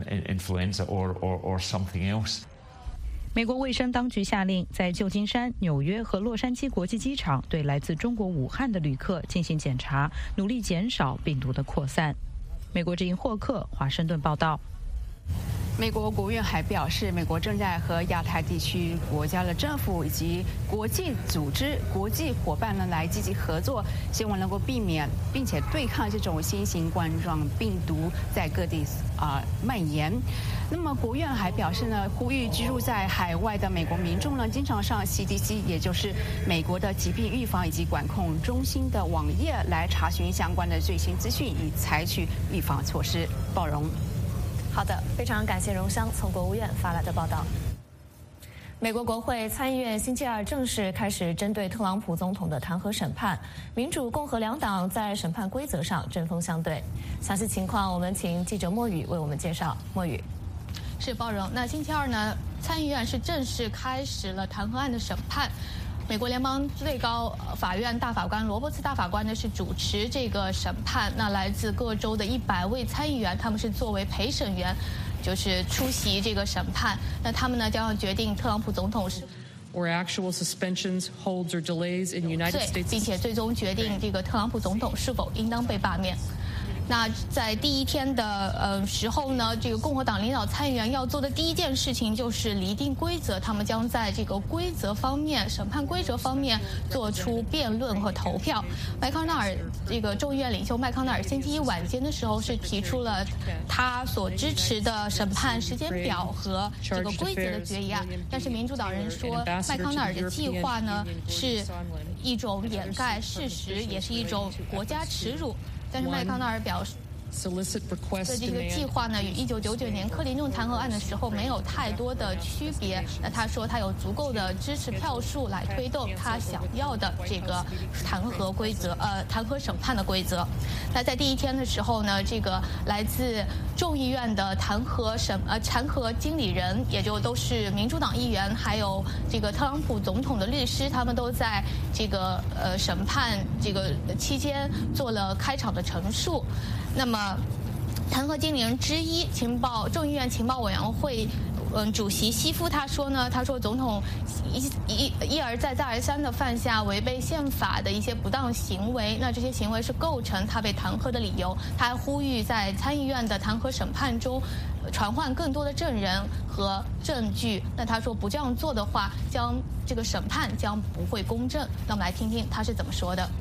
美国卫生当局下令，在旧金山、纽约和洛杉矶国际机场对来自中国武汉的旅客进行检查，努力减少病毒的扩散。美国之音霍克华盛顿报道。 美国国务院还表示，美国正在和亚太地区国家的政府以及国际组织、国际伙伴呢来积极合作，希望能够避免并且对抗这种新型冠状病毒在各地啊、呃、蔓延。那么，国务院还表示呢，呼吁居住在海外的美国民众呢，经常上 C D C， 也就是美国的疾病预防以及管控中心的网页来查询相关的最新资讯，以采取预防措施。鲍荣。 好的，非常感谢荣香从国务院发来的报道。美国国会参议院星期二正式开始针对特朗普总统的弹劾审判，民主、共和两党在审判规则上针锋相对。详细情况，我们请记者莫宇为我们介绍。莫宇， 是包容。那星期二呢，参议院是正式开始了弹劾案的审判。美国联邦最高法院大法官罗伯茨大法官呢是主持这个审判，那来自各州的一百位参议员，他们是作为陪审员，就是出席这个审判。那他们呢将要决定特朗普总统是。 or actual suspensions, holds, or delays in United States. 并且最终决定这个特朗普总统是否应当被罢免。那在第一天的呃时候呢，这个共和党领导参议员要做的第一件事情就是厘定规则，他们将在这个规则方面、审判规则方面做出辩论和投票。麦康奈尔这个众议院领袖麦康奈尔星期一晚间的时候是提出了他所支持的审判时间表和这个规则的决议案，但是民主党人说麦康奈尔的计划呢是一种掩盖事实，也是一种国家耻辱。但是麦康奈尔表示，的这个计划呢，与一九九九年克林顿弹劾案的时候没有太多的区别。那他说他有足够的支持票数来推动他想要的这个弹劾规则，呃，弹劾审判的规则。那在第一天的时候呢，这个来自众议院的弹劾审呃弹劾经理人，也就都是民主党议员，还有这个特朗普总统的律师，他们都在这个呃审判这个期间做了开场的陈述。那么，弹劾经理人之一，情报众议院情报委员会，嗯，主席希夫他说呢，他说总统一一一而再再而三的犯下违背宪法的一些不当行为，那这些行为是构成他被弹劾的理由。他还呼吁在参议院的弹劾审判中传唤更多的证人和证据。那他说不这样做的话，将这个审判将不会公正。那我们来听听他是怎么说的。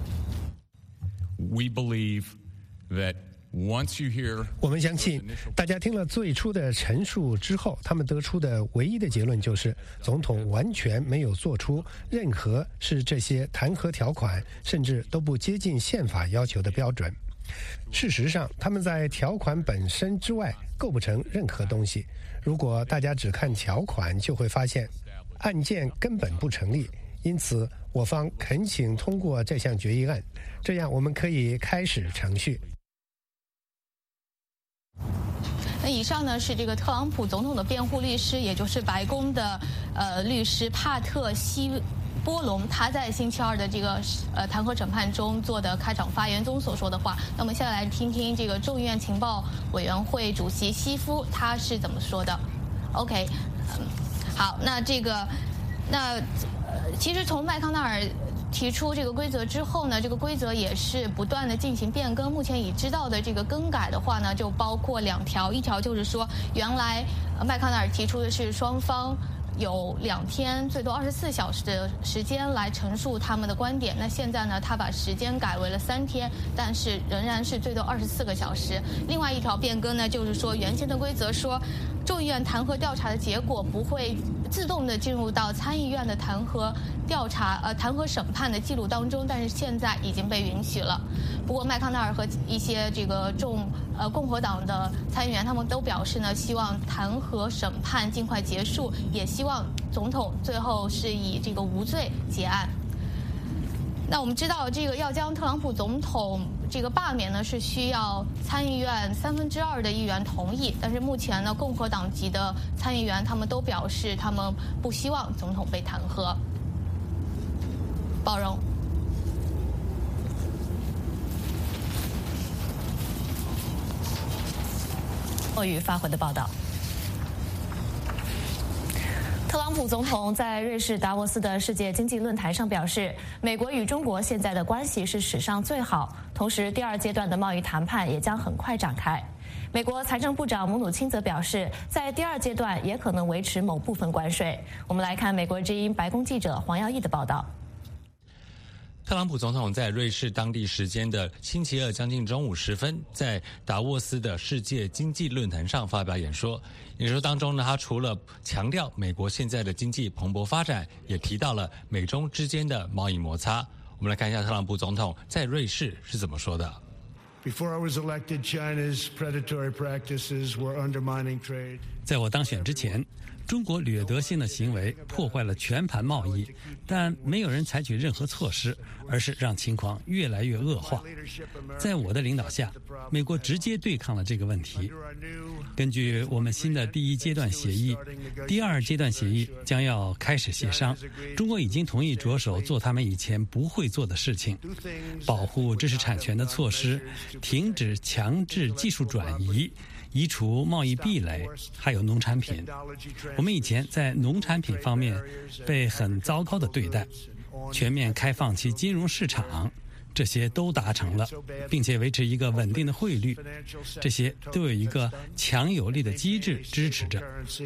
We believe that 我们相信，大家听了最初的陈述之后，他们得出的唯一的结论就是，总统完全没有做出任何是这些弹劾条款，甚至都不接近宪法要求的标准。事实上，他们在条款本身之外构不成任何东西。如果大家只看条款，就会发现案件根本不成立。因此，我方恳请通过这项决议案，这样我们可以开始程序。 那以上呢是这个特朗普总统的辩护律师，也就是白宫的呃律师帕特西波隆他在星期二的这个呃弹劾审判中做的开场发言中所说的话。那么现在来听听这个众议院情报委员会主席希夫他是怎么说的。OK， 嗯，好，那这个，那呃，其实从麦康奈尔提出这个规则之后呢，这个规则也是不断的进行变更。目前已知道的这个更改的话呢，就包括两条，一条就是说，原来麦康奈尔提出的是双方有两天，最多二十四小时的时间来陈述他们的观点。那现在呢，他把时间改为了三天，但是仍然是最多二十四个小时。另外一条变更呢，就是说原先的规则说，众议院弹劾调查的结果不会自动的进入到参议院的弹劾调查呃弹劾审判的记录当中，但是现在已经被允许了。不过麦康奈尔和一些这个众呃共和党的参议员他们都表示呢，希望弹劾审判尽快结束，也希望总统最后是以这个无罪结案。那我们知道，这个要将特朗普总统这个罢免呢，是需要参议院三分之二的议员同意。但是目前呢，共和党籍的参议员他们都表示，他们不希望总统被弹劾。包容。 莫宇发回的报道。特朗普总统在瑞士达沃斯的世界经济论坛上表示，美国与中国现在的关系是史上最好，同时第二阶段的贸易谈判也将很快展开。美国财政部长姆努钦则表示，在第二阶段也可能维持某部分关税。我们来看美国之音白宫记者黄耀义的报道。 特朗普总统在瑞士当地时间的星期二将近中午时分，在达沃斯的世界经济论坛上发表演说。演说当中呢，他除了强调美国现在的经济蓬勃发展，也提到了美中之间的贸易摩擦。我们来看一下特朗普总统在瑞士是怎么说的。 Before I was elected, China's predatory practices were undermining trade. 在我当选之前，中国掠夺性的行为破坏了全盘贸易，但没有人采取任何措施，而是让情况越来越恶化。在我的领导下，美国直接对抗了这个问题。根据我们新的第一阶段协议，第二阶段协议将要开始协商。中国已经同意着手做他们以前不会做的事情，保护知识产权的措施，停止强制技术转移，移除贸易壁垒，还有农产品。我们以前在农产品方面被很糟糕的对待，全面开放其金融市场，这些都达成了，并且维持一个稳定的汇率，这些都有一个强有力的机制支持着。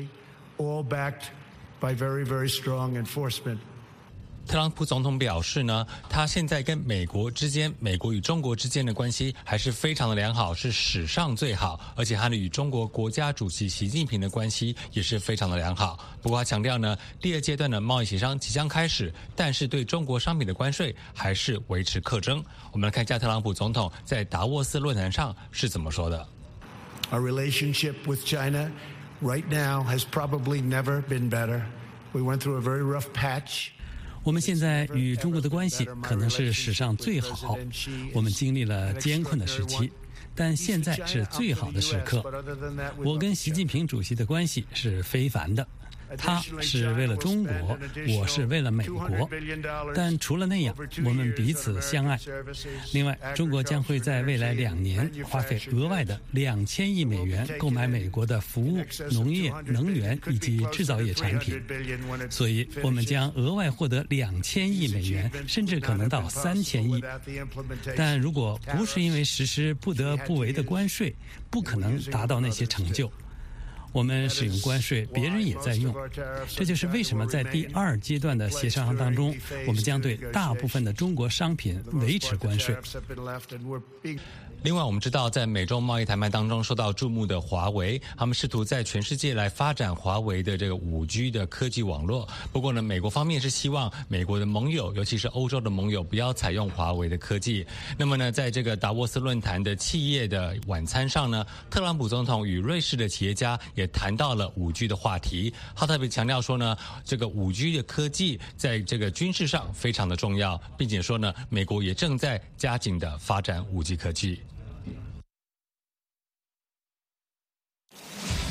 特朗普总统表示呢，他现在跟美国之间，美国与中国之间的关系还是非常的良好，是史上最好，而且他与中国国家主席习近平的关系也是非常的良好。不过他强调呢，第二阶段的贸易协商即将开始，但是对中国商品的关税还是维持课征。我们来看一下特朗普总统在达沃斯论坛上是怎么说的。 Our relationship with China right now has probably never been better. We went through a very rough patch. 我们现在与中国的关系可能是史上最好，我们经历了艰困的时期，但现在是最好的时刻。我跟习近平主席的关系是非凡的，他是为了中国，我是为了美国，但除了那样，我们彼此相爱。另外，中国将会在未来两年花费额外的两千亿美元购买美国的服务、农业、能源以及制造业产品，所以我们将额外获得两千亿美元，甚至可能到三千亿。但如果不是因为实施不得不为的关税，不可能达到那些成就。我们使用关税，别人也在用，这就是为什么在第二阶段的协商当中，我们将对大部分的中国商品维持关税。 另外，我们知道，在美中贸易谈判当中受到注目的华为，他们试图在全世界来发展华为的这个五 G 的科技网络。不过呢，美国方面是希望美国的盟友，尤其是欧洲的盟友，不要采用华为的科技。那么呢，在这个达沃斯论坛的企业的晚餐上呢，特朗普总统与瑞士的企业家也谈到了五 G 的话题。他特别强调说呢，这个五 G 的科技在这个军事上非常的重要，并且说呢，美国也正在加紧的发展五 G 科技。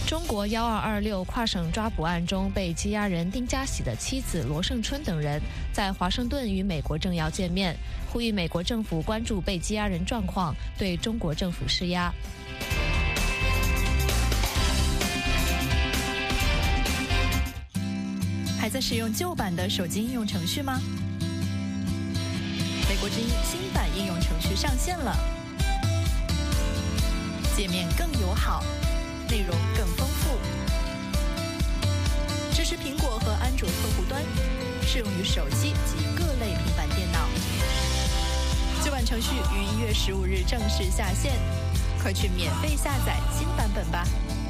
中国幺二二六跨省抓捕案中被羁押人丁家喜的妻子罗胜春等人在华盛顿与美国政要见面，呼吁美国政府关注被羁押人状况，对中国政府施压。 还在使用旧版的手机应用程序吗？美国之音新版应用程序上线了，界面更友好，内容更丰富，支持苹果和安卓客户端，适用于手机及各类平板电脑。旧版程序于一月十五日正式下线，快去免费下载新版本吧。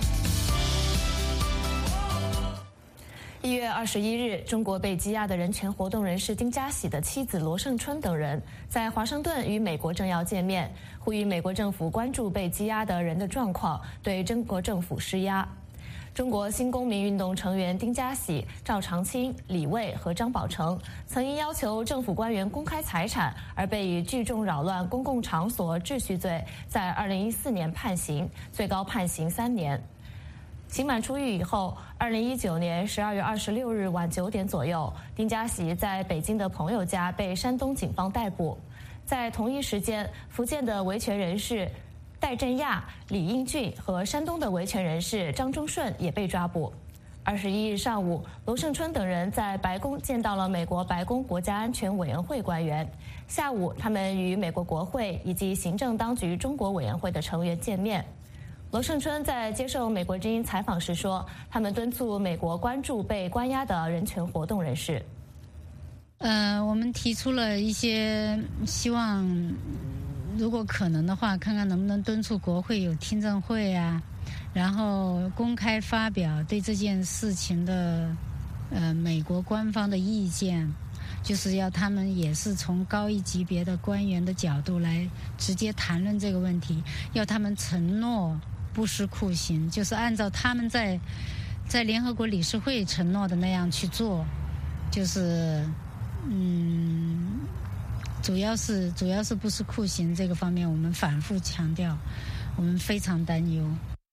一月二十一日，中国被羁押的人权活动人士丁家喜的妻子罗胜春等人在华盛顿与美国政要见面，呼吁美国政府关注被羁押的人的状况，对中国政府施压。中国新公民运动成员丁家喜、赵长青、李卫和张宝成曾因要求政府官员公开财产而被以聚众扰乱公共场所秩序罪，在二零一四年判刑，最高判刑三年。刑满出狱以后，二零一九年十二月二十六日晚九点左右，丁家喜在北京的朋友家被山东警方逮捕。在同一时间，福建的维权人士戴振亚、李英俊和山东的维权人士张忠顺也被抓捕。二十一日上午，罗胜春等人在白宫见到了美国白宫国家安全委员会官员。下午，他们与美国国会以及行政当局中国委员会的成员见面。罗胜春在接受美国之音采访时说，他们敦促美国关注被关押的人权活动人士。 呃，我们提出了一些希望，如果可能的话，看看能不能敦促国会有听证会啊，然后公开发表对这件事情的呃美国官方的意见，就是要他们也是从高一级别的官员的角度来直接谈论这个问题，要他们承诺不施酷刑，就是按照他们在在联合国理事会承诺的那样去做，就是嗯，主要是主要是不施酷刑这个方面，我们反复强调，我们非常担忧。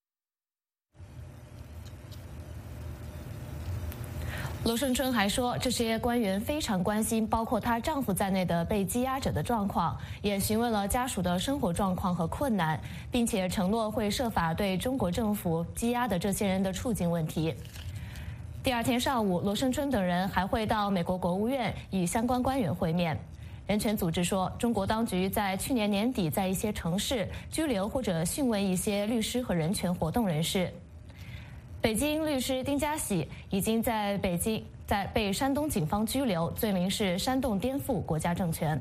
罗胜春还说，这些官员非常关心包括她丈夫在内的被羁押者的状况，也询问了家属的生活状况和困难，并且承诺会设法对中国政府羁押的这些人的处境问题。第二天上午，罗胜春等人还会到美国国务院与相关官员会面。人权组织说，中国当局在去年年底在一些城市拘留或者讯问一些律师和人权活动人士。北京律师丁家喜已经在北京在被山东警方拘留，罪名是煽动颠覆国家政权。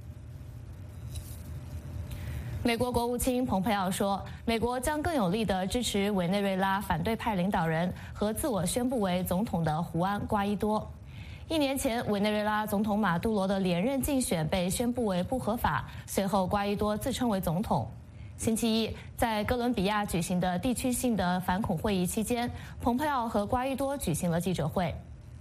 美国国务卿蓬佩奥说，美国将更有力地支持委内瑞拉反对派领导人和自我宣布为总统的胡安·瓜伊多。一年前，委内瑞拉总统马杜罗的连任竞选被宣布为不合法，随后瓜伊多自称为总统。星期一，在哥伦比亚举行的地区性的反恐会议期间，蓬佩奥和瓜伊多举行了记者会。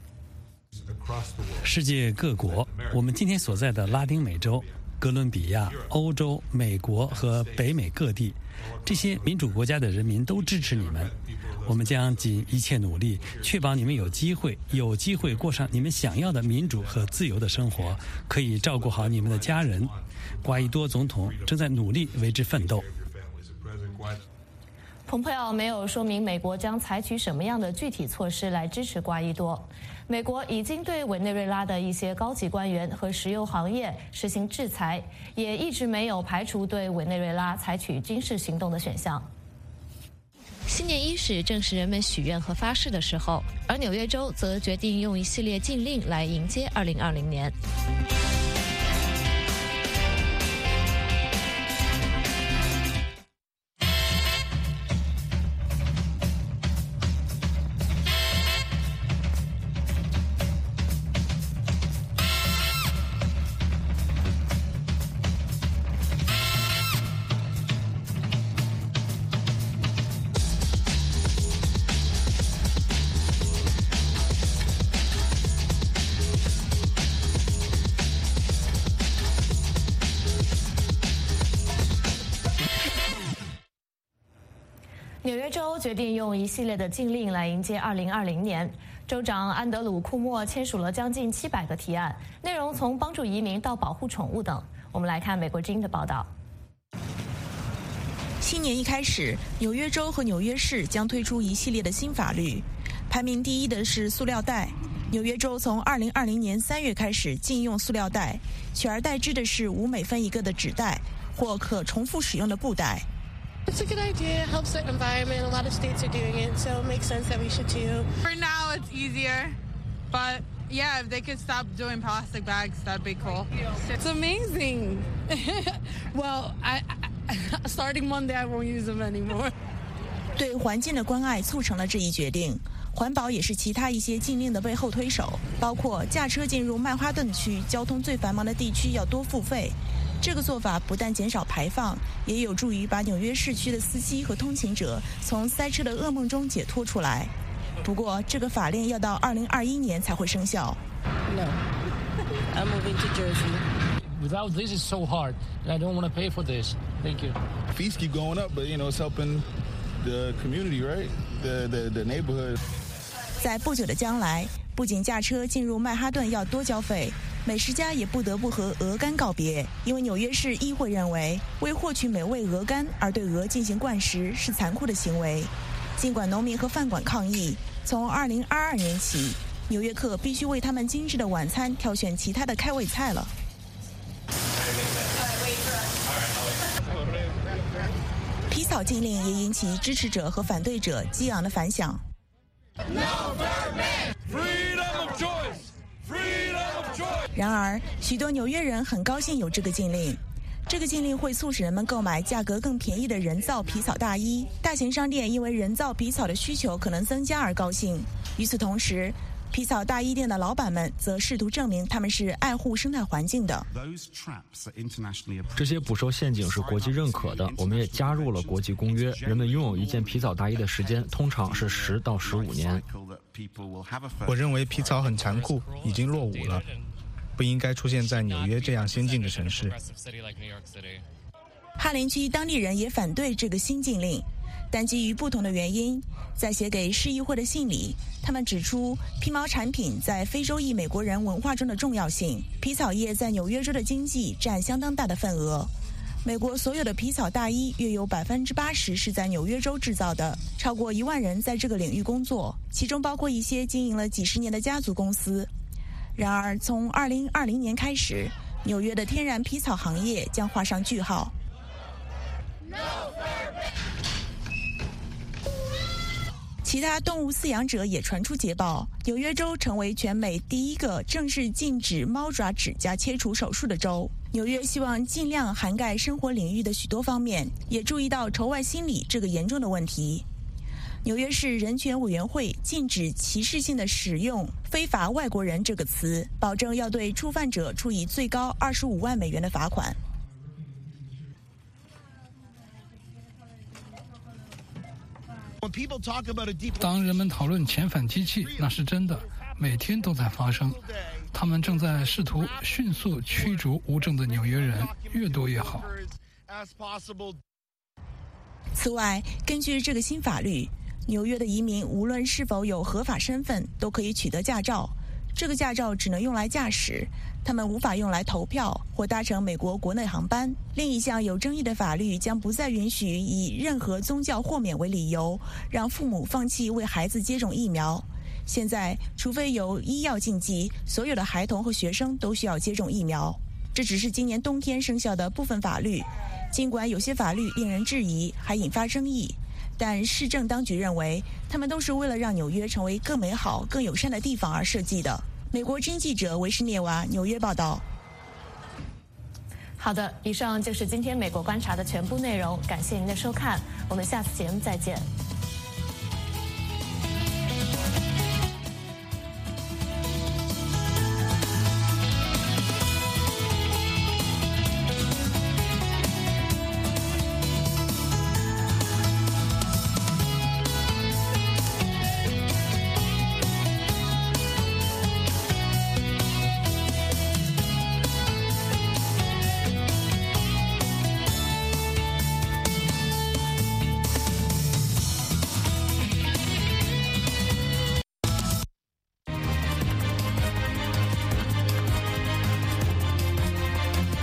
世界各国，我们今天所在的拉丁美洲、哥伦比亚、欧洲、美国和北美各地，这些民主国家的人民都支持你们。我们将尽一切努力，确保你们有机会、有机会过上你们想要的民主和自由的生活，可以照顾好你们的家人。瓜伊多总统正在努力为之奋斗。 蓬佩奥没有说明美国将采取什么样的具体措施来支持瓜伊多。美国已经对委内瑞拉的一些高级官员和石油行业实行制裁，也一直没有排除对委内瑞拉采取军事行动的选项。新年伊始正是人们许愿和发誓的时候，而纽约州则决定用一系列禁令来迎接二零二零年。 纽约州决定用一系列的禁令来迎接二零二零年。州长安德鲁·库莫签署了将近七百个提案，内容从帮助移民到保护宠物等。我们来看美国之音的报道。 新年一开始，纽约州和纽约市将推出一系列的新法律。排名第一的是塑料袋。纽约州从二零二零年三月开始禁用塑料袋，取而代之的是五美分一个的纸袋或可重复使用的布袋。 It's a good idea. It helps the environment. A lot of states are doing it, so it makes sense that we should too. For now, it's easier, but yeah, if they could stop doing plastic bags, that'd be cool. It's amazing. Well, I, I, starting Monday, I won't use them anymore. 对环境的关爱促成了这一决定。环保也是其他一些禁令的背后推手，包括驾车进入曼哈顿区交通最繁忙的地区要多付费。这个做法不但减少排放，也有助于把纽约市区的司机和通勤者从塞车的噩梦中解脱出来。不过，这个法令要到二零二一年才会生效。 No, I'm moving to Jersey. Without this, it's so hard, and I don't want to pay for this. Thank you. Fees keep going up, but you know it's helping the community, right? The the the neighborhood. 在不久的将来，不仅驾车进入曼哈顿要多交费，美食家也不得不和鹅肝告别，因为纽约市议会认为，为获取美味鹅肝而对鹅进行灌食是残酷的行为。尽管农民和饭馆抗议，从二零二二年起，纽约客必须为他们精致的晚餐挑选其他的开胃菜了。皮草禁令也引起支持者和反对者激昂的反响。然而，许多纽约人很高兴有这个禁令。这个禁令会促使人们购买价格更便宜的人造皮草大衣，大型商店因为人造皮草的需求可能增加而高兴。与此同时，皮草大衣店的老板们则试图证明他们是爱护生态环境的。 这些捕兽陷阱是国际认可的，我们也加入了国际公约。人们拥有一件皮草大衣的时间通常是十到十五年。 我认为皮草很残酷，已经落伍了，不应该出现在纽约这样先进的城市。 哈林区当地人也反对这个新禁令，但基于不同的原因，在写给市议会的信里，他们指出皮毛产品在非洲裔美国人文化中的重要性。皮草业在纽约州的经济占相当大的份额。美国所有的皮草大衣约有百分之八十是在纽约州制造的，超过一万人在这个领域工作，其中包括一些经营了几十年的家族公司。然而，从二零二零年开始，纽约的天然皮草行业将画上句号。其他动物饲养者也传出捷报，纽约州成为全美第一个正式禁止猫爪指甲切除手术的州。纽约希望尽量涵盖生活领域的许多方面，也注意到仇外心理这个严重的问题。纽约市人权委员会禁止歧视性的使用非法外国人这个词，保证要对触犯者处以最高二十五万美元的罚款。 当人们讨论遣返机器，那是真的，每天都在发生。他们正在试图迅速驱逐无证的纽约人，越多越好。 此外，根据这个新法律，纽约的移民无论是否有合法身份，都可以取得驾照。这个驾照只能用来驾驶，他们无法用来投票或搭乘美国国内航班。另一项有争议的法律将不再允许以任何宗教豁免为理由，让父母放弃为孩子接种疫苗。现在，除非有医药禁忌，所有的孩童和学生都需要接种疫苗。这只是今年冬天生效的部分法律，尽管有些法律令人质疑，还引发争议。但市政当局认为，他们都是为了让纽约成为更美好、更友善的地方而设计的。美国经记者维什涅娃纽约报道。 好的，以上就是今天美国观察的全部内容，感谢您的收看，我们下次节目再见。